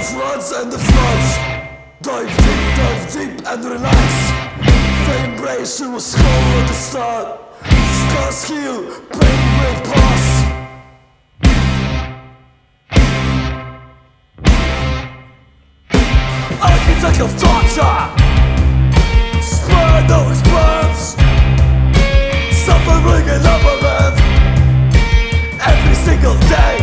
floods and the floods. Dive deep and relax. The embrace you was cold at the start. Scars heal, pain will pass. Architect of torture, spur those burns, suffering in labyrinth every single day.